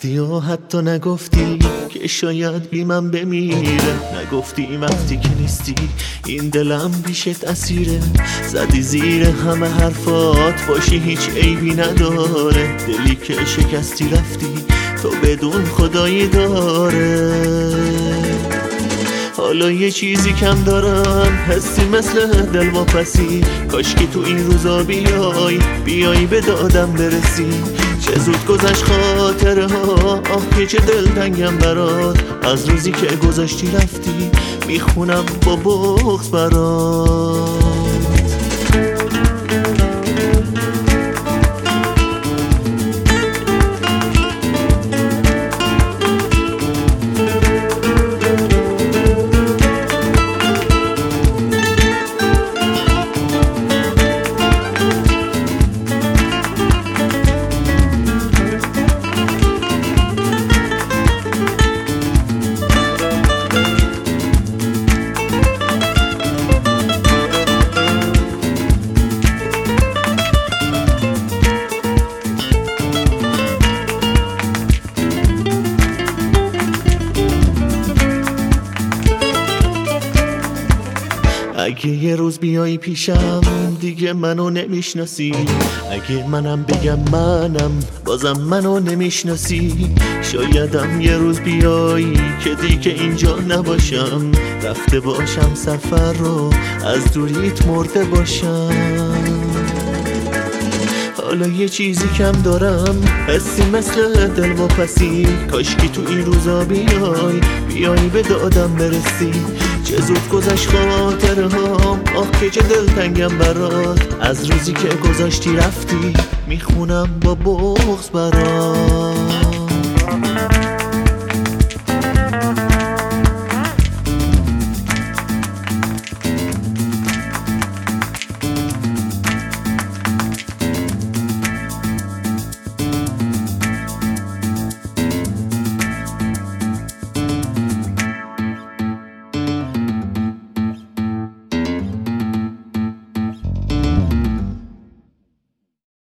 رفتی و حتی نگفتی که شاید بی من بمیره. نگفتی وقتی که نیستی این دلم پیشت اسیره. زدی زیر همه حرفات باشی هیچ عیبی نداره. دلی که شکستی رفتی تو بدون خدایی داره. حالا یه چیزی کم دارم، حسی مثل دلواپسی. کاش که تو این روزا بیای به دادم برسی. چه زود گذشت خاطره ها، آه که چه دلتنگم برات. از روزی که گذاشتی رفتی میخونم با بغض برات. اگه یه روز بیایی پیشم دیگه منو نمیشناسی. اگه منم بگم منم بازم منو نمیشناسی. شایدم یه روز بیایی که دیگه اینجا نباشم. رفته باشم سفر رو از دوریت مرده باشم. حالا یه چیزی کم دارم، حسی مثل دلواپسی. کاشکی تو این روزا بیای به دادم برسی. چه زود گذشت خاطره ها، آه که چه دلتنگم برات. از روزی که گذاشتی رفتی میخونم با بغض برات.